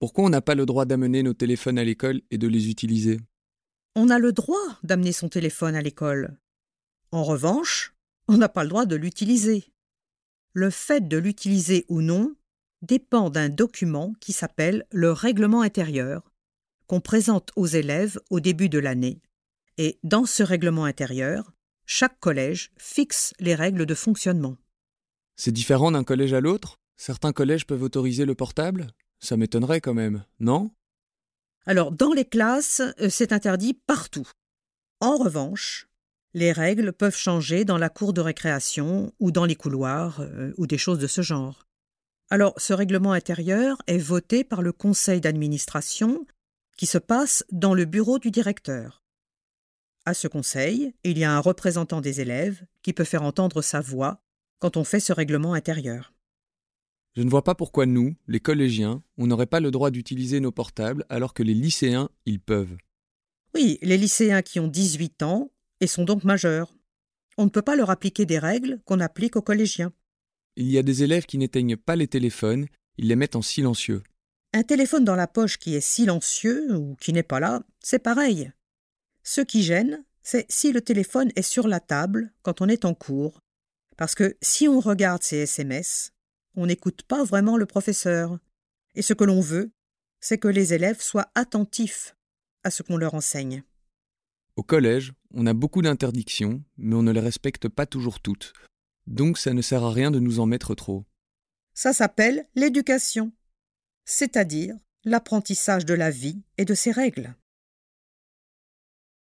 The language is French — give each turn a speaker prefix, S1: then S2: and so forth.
S1: Pourquoi on n'a pas le droit d'amener nos téléphones à l'école et de les utiliser?
S2: On a le droit d'amener son téléphone à l'école. En revanche, on n'a pas le droit de l'utiliser. Le fait de l'utiliser ou non dépend d'un document qui s'appelle le règlement intérieur, qu'on présente aux élèves au début de l'année. Et dans ce règlement intérieur, chaque collège fixe les règles de fonctionnement.
S1: C'est différent d'un collège à l'autre? Certains collèges peuvent autoriser le portable? Ça m'étonnerait quand même, non?
S2: Alors, dans les classes, c'est interdit partout. En revanche, les règles peuvent changer dans la cour de récréation ou dans les couloirs ou des choses de ce genre. Alors, ce règlement intérieur est voté par le conseil d'administration qui se passe dans le bureau du directeur. À ce conseil, il y a un représentant des élèves qui peut faire entendre sa voix quand on fait ce règlement intérieur.
S1: Je ne vois pas pourquoi nous, les collégiens, on n'aurait pas le droit d'utiliser nos portables alors que les lycéens, ils peuvent.
S2: Oui, les lycéens qui ont 18 ans et sont donc majeurs. On ne peut pas leur appliquer des règles qu'on applique aux collégiens.
S1: Il y a des élèves qui n'éteignent pas les téléphones, ils les mettent en silencieux.
S2: Un téléphone dans la poche qui est silencieux ou qui n'est pas là, c'est pareil. Ce qui gêne, c'est si le téléphone est sur la table quand on est en cours. Parce que si on regarde ses SMS, on n'écoute pas vraiment le professeur. Et ce que l'on veut, c'est que les élèves soient attentifs à ce qu'on leur enseigne.
S1: Au collège, on a beaucoup d'interdictions, mais on ne les respecte pas toujours toutes. Donc ça ne sert à rien de nous en mettre trop.
S2: Ça s'appelle l'éducation, c'est-à-dire l'apprentissage de la vie et de ses règles.